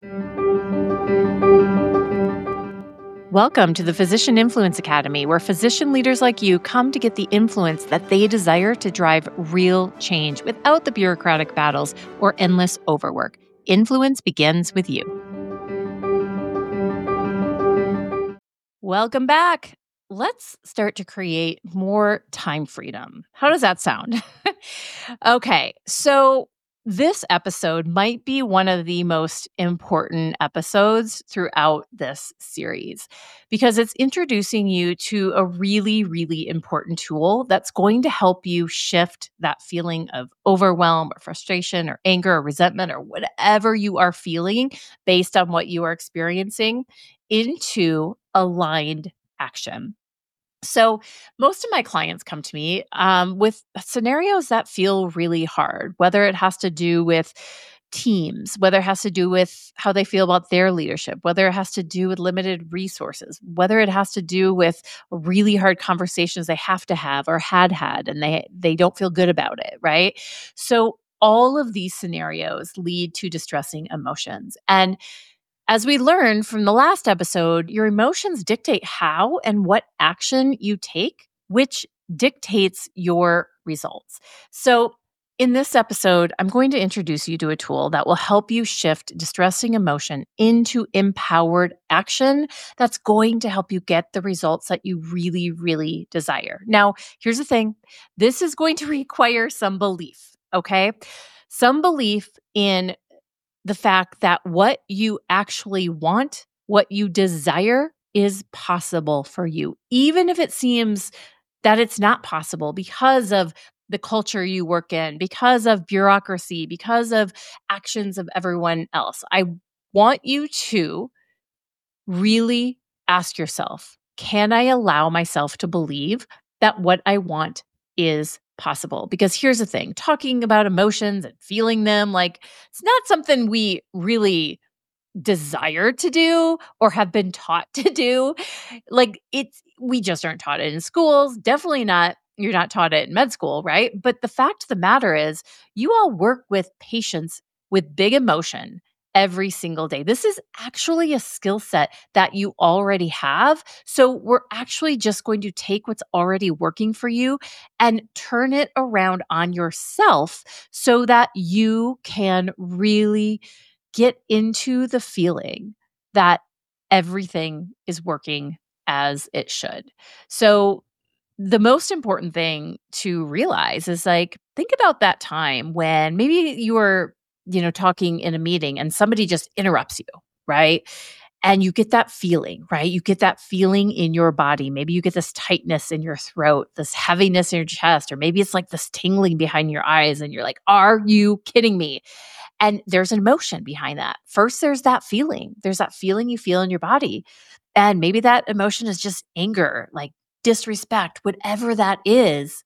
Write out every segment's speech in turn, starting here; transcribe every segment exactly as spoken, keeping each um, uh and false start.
Welcome to the Physician Influence Academy, where physician leaders like you come to get the influence that they desire to drive real change without the bureaucratic battles or endless overwork. Influence begins with you. Welcome back. Let's start to create more time freedom. How does that sound? Okay, so this episode might be one of the most important episodes throughout this series because it's introducing you to a really, really important tool that's going to help you shift that feeling of overwhelm or frustration or anger or resentment or whatever you are feeling based on what you are experiencing into aligned action. So, most of my clients come to me um, with scenarios that feel really hard, whether it has to do with teams, whether it has to do with how they feel about their leadership, whether it has to do with limited resources, whether it has to do with really hard conversations they have to have or had had and they they don't feel good about it, right? So, all of these scenarios lead to distressing emotions. And as we learned from the last episode, your emotions dictate how and what action you take, which dictates your results. So, in this episode, I'm going to introduce you to a tool that will help you shift distressing emotion into empowered action that's going to help you get the results that you really, really desire. Now, here's the thing, this is going to require some belief, okay? Some belief in the fact that what you actually want, what you desire, is possible for you, even if it seems that it's not possible because of the culture you work in, because of bureaucracy, because of actions of everyone else. I want you to really ask yourself, can I allow myself to believe that what I want is possible? Because here's the thing, talking about emotions and feeling them, like it's not something we really desire to do or have been taught to do. Like it's, we just aren't taught it in schools. Definitely not, you're not taught it in med school, right? But the fact of the matter is, you all work with patients with big emotion every single day. This is actually a skill set that you already have. So we're actually just going to take what's already working for you and turn it around on yourself so that you can really get into the feeling that everything is working as it should. So the most important thing to realize is like, think about that time when maybe you were, you know, talking in a meeting and somebody just interrupts you, right? And you get that feeling, right? You get that feeling in your body. Maybe you get this tightness in your throat, this heaviness in your chest, or maybe it's like this tingling behind your eyes and you're like, are you kidding me? And there's an emotion behind that. First, there's that feeling. There's that feeling you feel in your body. And maybe that emotion is just anger, like disrespect, whatever that is.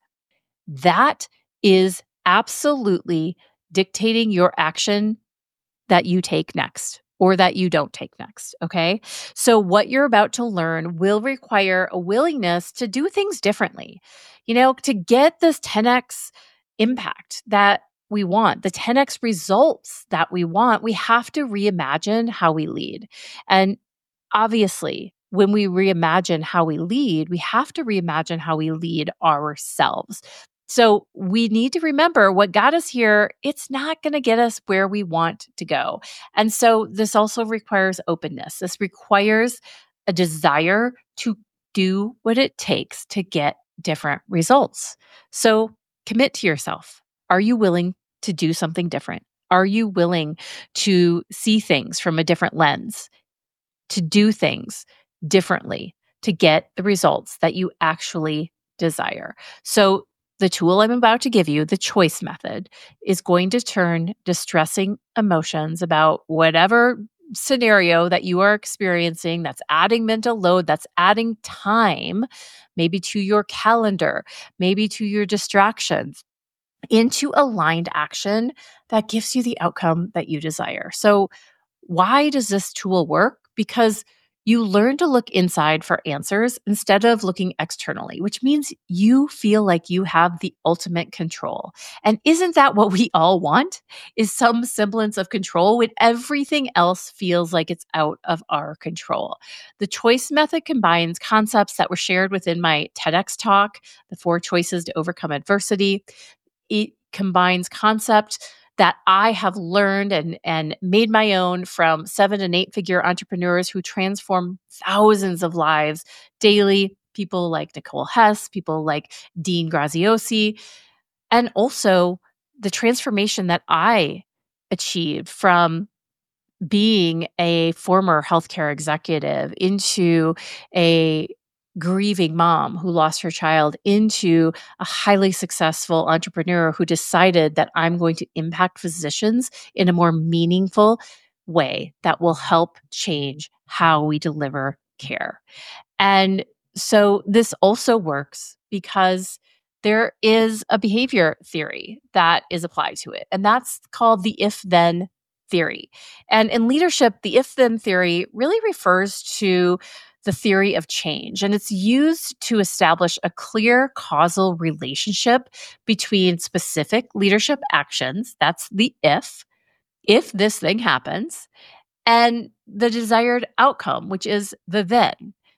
That is absolutely dictating your action that you take next or that you don't take next. Okay. So, what you're about to learn will require a willingness to do things differently, you know, to get this ten x impact that we want, the ten x results that we want. We have to reimagine how we lead. And obviously, when we reimagine how we lead, we have to reimagine how we lead ourselves. So we need to remember what got us here, it's not going to get us where we want to go. And so this also requires openness. This requires a desire to do what it takes to get different results. So commit to yourself. Are you willing to do something different? Are you willing to see things from a different lens, to do things differently, to get the results that you actually desire? So the tool I'm about to give you, the choice method, is going to turn distressing emotions about whatever scenario that you are experiencing that's adding mental load, that's adding time, maybe to your calendar, maybe to your distractions, into aligned action that gives you the outcome that you desire. So why does this tool work? Because You learn to look inside for answers instead of looking externally, which means you feel like you have the ultimate control. And isn't that what we all want? Is some semblance of control when everything else feels like it's out of our control. The choice method combines concepts that were shared within my TEDx talk, the four choices to overcome adversity. It combines concept that I have learned and, and made my own from seven and eight figure entrepreneurs who transform thousands of lives daily. People like Nicole Hess, people like Dean Graziosi, and also the transformation that I achieved from being a former healthcare executive into a grieving mom who lost her child into a highly successful entrepreneur who decided that I'm going to impact physicians in a more meaningful way that will help change how we deliver care. And so this also works because there is a behavior theory that is applied to it, and that's called the if then theory. And in leadership, the if then theory really refers to the theory of change, and it's used to establish a clear causal relationship between specific leadership actions, that's the if, if this thing happens, and the desired outcome, which is the then.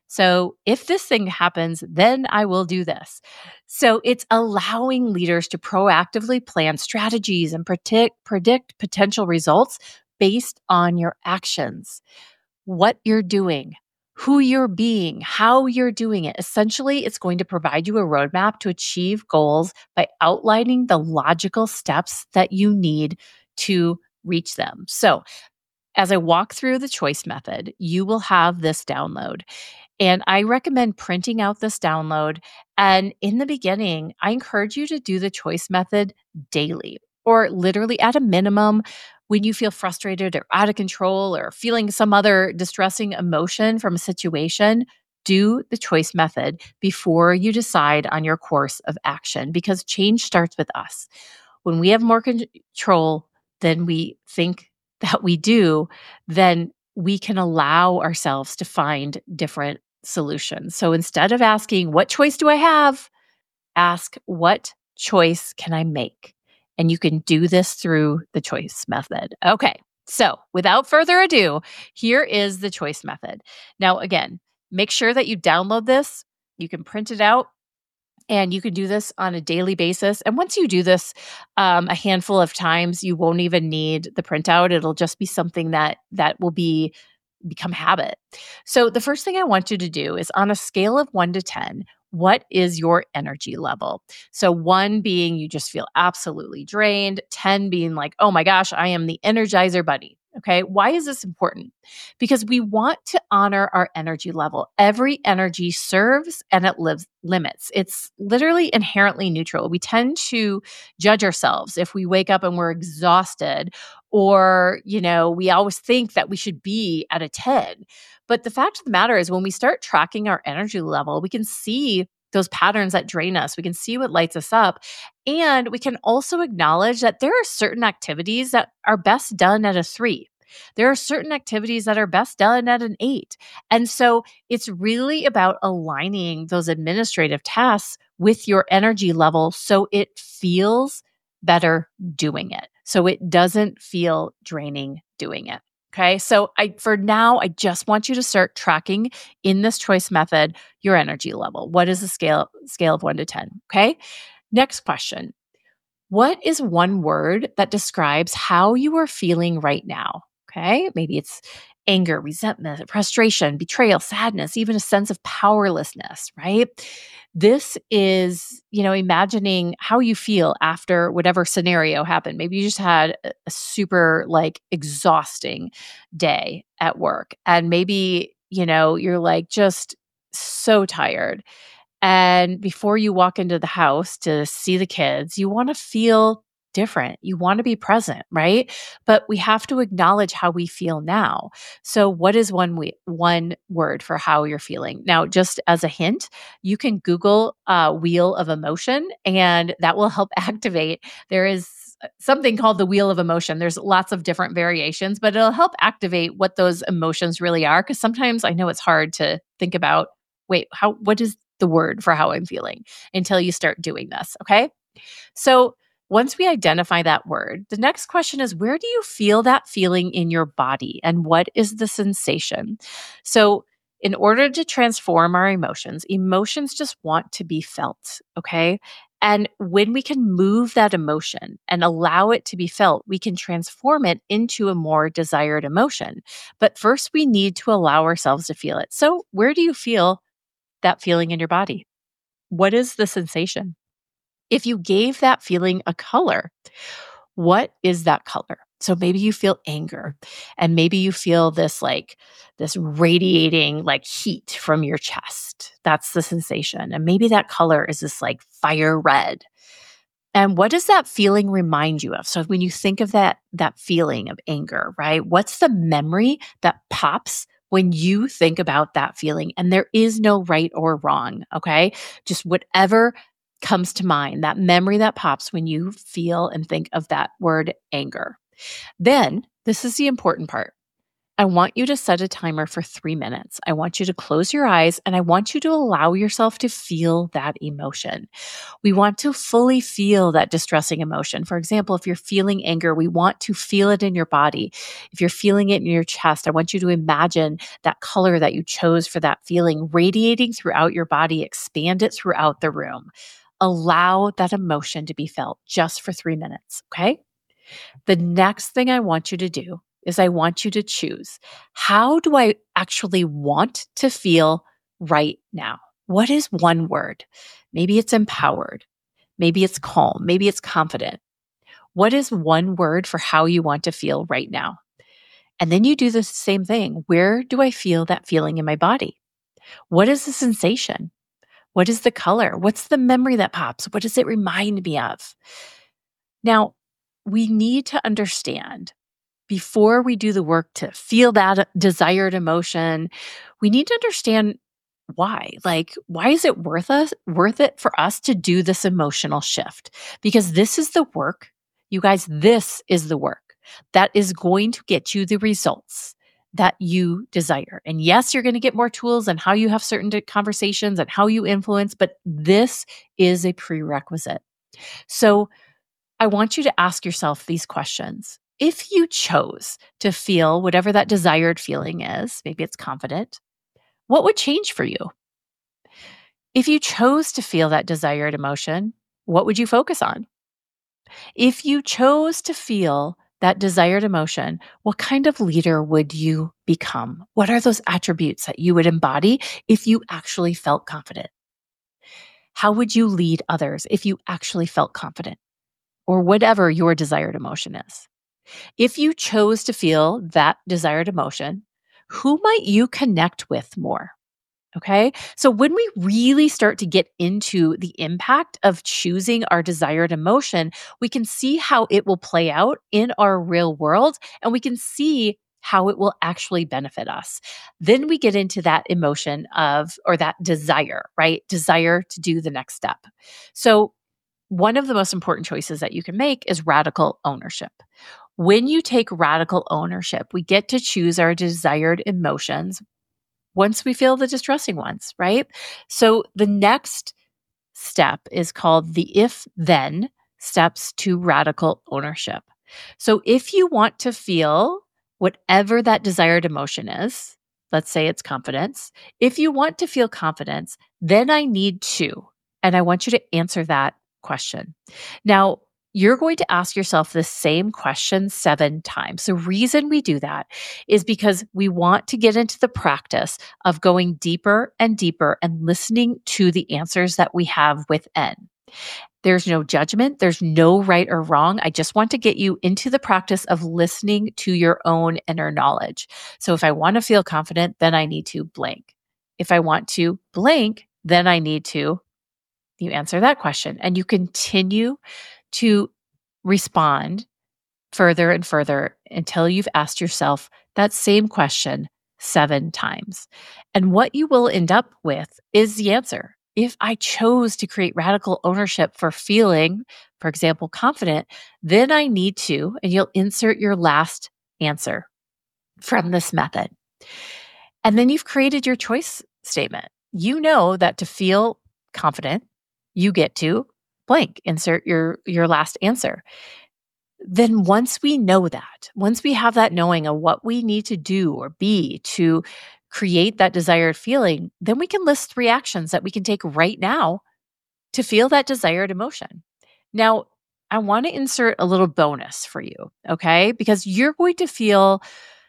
So if this thing happens, then I will do this. So it's allowing leaders to proactively plan strategies and predict, predict potential results based on your actions, what you're doing, who you're being, how you're doing it. Essentially, it's going to provide you a roadmap to achieve goals by outlining the logical steps that you need to reach them. So as I walk through the choice method, you will have this download. And I recommend printing out this download. And in the beginning, I encourage you to do the choice method daily, or literally at a minimum when you feel frustrated or out of control or feeling some other distressing emotion from a situation. Do the choice method before you decide on your course of action, because change starts with us. When we have more control than we think that we do, then we can allow ourselves to find different solutions. So instead of asking, what choice do I have? Ask, what choice can I make? And you can do this through the choice method. Okay. So without further ado, here is the choice method. Now, again, make sure that you download this. You can print it out. And you can do this on a daily basis. And once you do this um, a handful of times, you won't even need the printout. It'll just be something that that will be become habit. So the first thing I want you to do is, on a scale of one to ten, what is your energy level? So one being you just feel absolutely drained, ten being like, oh my gosh, I am the Energizer Bunny. Okay. Why is this important? Because we want to honor our energy level. Every energy serves and it lives limits. It's literally inherently neutral. We tend to judge ourselves if we wake up and we're exhausted, or, you know, we always think that we should be at a ten. But the fact of the matter is, when we start tracking our energy level, we can see those patterns that drain us. We can see what lights us up. And we can also acknowledge that there are certain activities that are best done at a three. There are certain activities that are best done at an eight. And so it's really about aligning those administrative tasks with your energy level so it feels better doing it. So it doesn't feel draining doing it. Okay. So I, for now, I just want you to start tracking in this choice method your energy level. What is the scale, scale of one to ten? Okay. Next question. What is one word that describes how you are feeling right now? Okay. Maybe it's anger, resentment, frustration, betrayal, sadness, even a sense of powerlessness, right? This is, you know, imagining how you feel after whatever scenario happened. Maybe you just had a a super like exhausting day at work, and maybe, you know, you're like just so tired. And before you walk into the house to see the kids, you want to feel different. You want to be present, right? But we have to acknowledge how we feel now. So what is one we, one word for how you're feeling? Now, just as a hint, you can Google uh, wheel of emotion, and that will help activate. There is something called the wheel of emotion. There's lots of different variations, but it'll help activate what those emotions really are. Because sometimes I know it's hard to think about, wait, how, what is the word for how I'm feeling until you start doing this. Okay. So once we identify that word, the next question is, where do you feel that feeling in your body and what is the sensation? So in order to transform our emotions, emotions just want to be felt. Okay. And when we can move that emotion and allow it to be felt, we can transform it into a more desired emotion. But first, we need to allow ourselves to feel it. So, where do you feel that feeling in your body? What is the sensation? If you gave that feeling a color, what is that color? So maybe you feel anger and maybe you feel this like this radiating like heat from your chest. That's the sensation. And maybe that color is this like fire red. And what does that feeling remind you of? So when you think of that that feeling of anger, right? What's the memory that pops when you think about that feeling? And there is no right or wrong, okay? Just whatever comes to mind, that memory that pops when you feel and think of that word anger. Then, this is the important part. I want you to set a timer for three minutes. I want you to close your eyes and I want you to allow yourself to feel that emotion. We want to fully feel that distressing emotion. For example, if you're feeling anger, we want to feel it in your body. If you're feeling it in your chest, I want you to imagine that color that you chose for that feeling radiating throughout your body, expand it throughout the room. Allow that emotion to be felt just for three minutes, okay? The next thing I want you to do is I want you to choose, how do I actually want to feel right now? What is one word? Maybe it's empowered. Maybe it's calm. Maybe it's confident. What is one word for how you want to feel right now? And then you do the same thing. Where do I feel that feeling in my body? What is the sensation? What is the color? What's the memory that pops? What does it remind me of? Now, we need to understand before we do the work to feel that desired emotion, we need to understand why. Like, why is it worth us worth it for us to do this emotional shift? Because this is the work, you guys, this is the work that is going to get you the results that you desire. And yes, you're going to get more tools and how you have certain conversations and how you influence, but this is a prerequisite. So I want you to ask yourself these questions. If you chose to feel whatever that desired feeling is, maybe it's confident, what would change for you? If you chose to feel that desired emotion, what would you focus on? If you chose to feel that desired emotion, what kind of leader would you become? What are those attributes that you would embody if you actually felt confident? How would you lead others if you actually felt confident? Or whatever your desired emotion is. If you chose to feel that desired emotion, who might you connect with more? Okay. So when we really start to get into the impact of choosing our desired emotion, we can see how it will play out in our real world and we can see how it will actually benefit us. Then we get into that emotion of, or that desire, right? Desire to do the next step. So one of the most important choices that you can make is radical ownership. When you take radical ownership, we get to choose our desired emotions once we feel the distressing ones, right? So the next step is called the if then steps to radical ownership. So if you want to feel whatever that desired emotion is, let's say it's confidence, if you want to feel confidence, then I need to, and I want you to answer that question. Now, you're going to ask yourself the same question seven times. The reason we do that is because we want to get into the practice of going deeper and deeper and listening to the answers that we have within. There's no judgment. There's no right or wrong. I just want to get you into the practice of listening to your own inner knowledge. So if I want to feel confident, then I need to blank. If I want to blank, then I need to, you answer that question and you continue to respond further and further until you've asked yourself that same question seven times. And what you will end up with is the answer. If I chose to create radical ownership for feeling, for example, confident, then I need to, and you'll insert your last answer from this method. And then you've created your choice statement. You know that to feel confident, you get to blank, insert your your last answer. Then once we know that, once we have that knowing of what we need to do or be to create that desired feeling, then we can list three actions that we can take right now to feel that desired emotion. Now, I want to insert a little bonus for you, okay? Because you're going to feel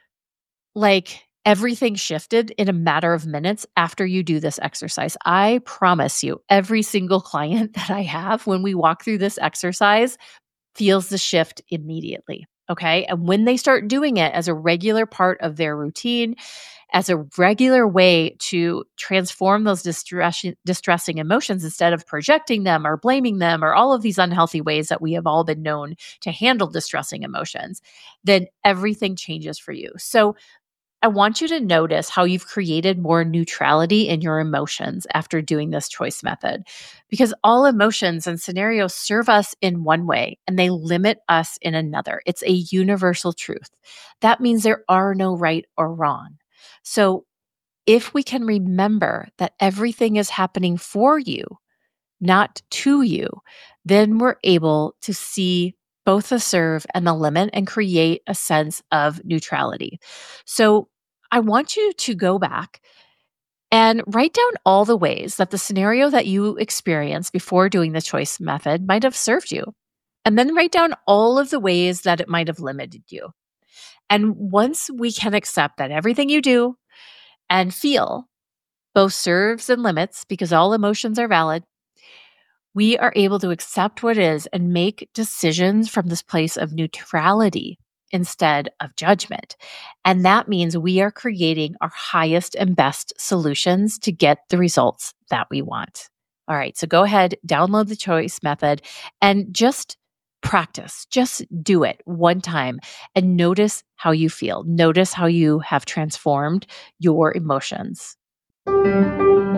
like everything shifted in a matter of minutes after you do this exercise. I promise you, every single client that I have, when we walk through this exercise, feels the shift immediately. Okay. And when they start doing it as a regular part of their routine, as a regular way to transform those distress- distressing emotions instead of projecting them or blaming them or all of these unhealthy ways that we have all been known to handle distressing emotions, then everything changes for you. So I want you to notice how you've created more neutrality in your emotions after doing this choice method, because all emotions and scenarios serve us in one way and they limit us in another. It's a universal truth. That means there are no right or wrong. So if we can remember that everything is happening for you, not to you, then we're able to see both the serve and the limit and create a sense of neutrality. So I want you to go back and write down all the ways that the scenario that you experienced before doing the choice method might have served you. And then write down all of the ways that it might have limited you. And once we can accept that everything you do and feel both serves and limits, because all emotions are valid, we are able to accept what is and make decisions from this place of neutrality instead of judgment. And that means we are creating our highest and best solutions to get the results that we want. All right, so go ahead, download the choice method and just practice. Just do it one time and notice how you feel. Notice how you have transformed your emotions.